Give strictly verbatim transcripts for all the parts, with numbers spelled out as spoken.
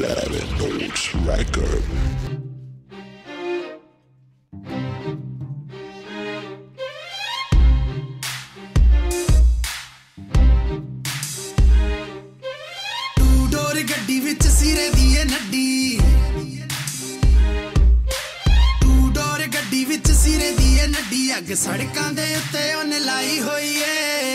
Seven Notes Record. Two door गड्डी विच सिरे दी ए नड्डी, टू डोर गड्डी विच सिरे दी ए नड्डी, अग सड़कां दे उत्ते ओने लाई होई ए।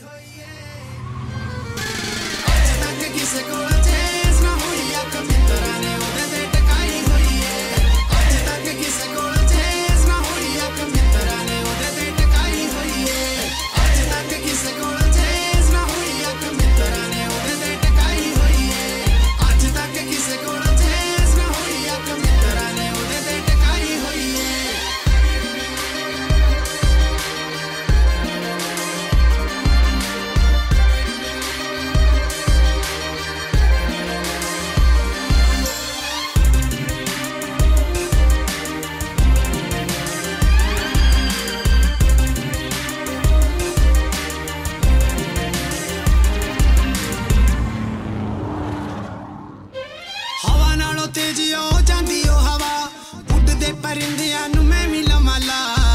अज तक किसे कोल चेस ना होई, अख मित्तरां ने ओदे ते टकाई होई ए। अज तक किसे कोल चेस ना होई, अख मित्तरां ने ओदे ते टकाई होई ए। अज तक किसे कोल चेस ना होई, अख मित्तरां ने ओदे ते टकाई होई ए। अज तक किसे कोल चेस ना होई, अख मित्तरां ने ओदे ते टकाई होई ए। हवा नालों तेज हो जांदी ओ हवा, उड़दे परिंदियां नूं मैं भी लवां ला।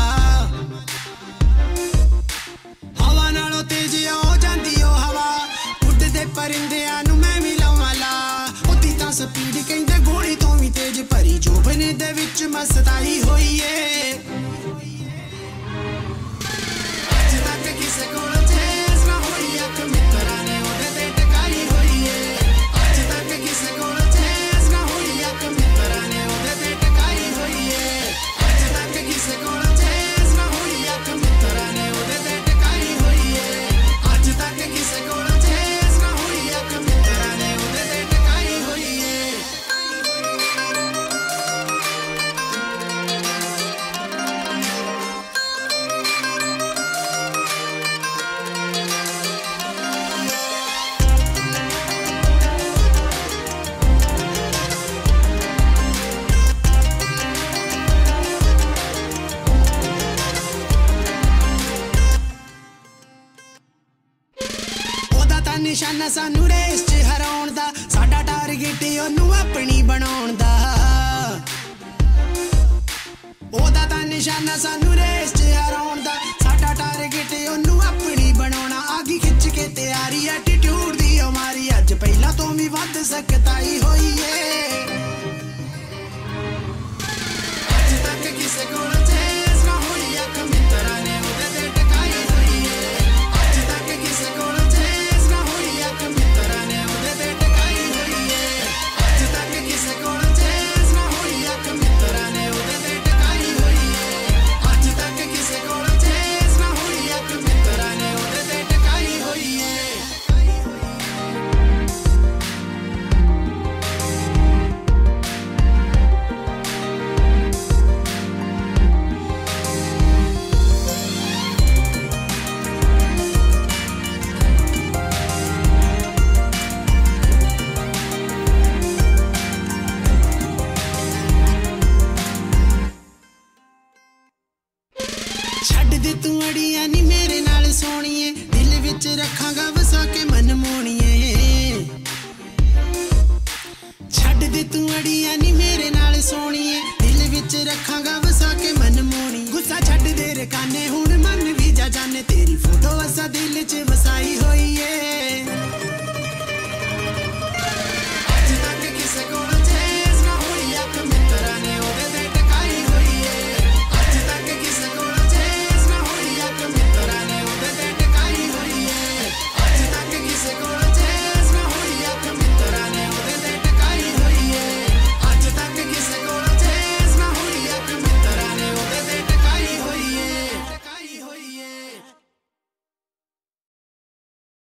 हवा नालों तेज हो जांदी ओ हवा, उड़दे परिंदियां नूं मैं भी लवां ला। ओदी तां स्पीड कहंदे गोली तो भी तेज, भरी जोबने दे विच मस्ताई होई ए। अज तक किसे कोल चेस ना होई, अख मित्तरां ने ओदे ते टकाई होई ए। अज तक किसे कोल चेस ना होई, अख मित्तरां ने ओदे ते टकाई होई ए। अज तक किसे कोल चेस ना होई, अख मित्तरां ने ओदे ते टकाई होई ए। अज तक किसे कोल चेस ना होई, अख मित्तरां ने ओदे ते टकाई होई ए। ओदा तां निशाना सानू रेस च हराउण दा, साडा टारगेट ओनू अपनी बनाउण दा। ओदा तां निशाना सानू रेस च हराउण दा, साडा टारगेट ओनू अपनी बनाउणा। आगी खिच के तैयारी एटीट्यूड दी हमारी, अज पहला तो भी वध सकताई होई ए। अज तक किसे कोल चेस ना होई, अख मित्तरां ने ओदे ते टकाई होई ए। अज तक किसे कोल चेस ना होई, अख मित्तरां ने ओदे ते टकाई होई ए। अज तक किसे कोल चेस ना होई, अख मित्तरां ने ओदे ते टकाई होई ए। अज तक किसे कोल चेस ना होई, अख मित्तरां ने ओदे ते टकाई होई ए। छड्ड दे तू अड़ियां नी मेरे नाल सोणीए, दिल विच रखांगा वसा के मन मोणीए। छड्ड दे तू अड़ियां नी मेरे नाल सोणीए, दिल विच रखांगा वसा के मन मोणी। गुस्सा छड्ड दे रे काने, हुण मन भी जा जाने, तेरी फोटो वसा दिल च वसाई होई ए।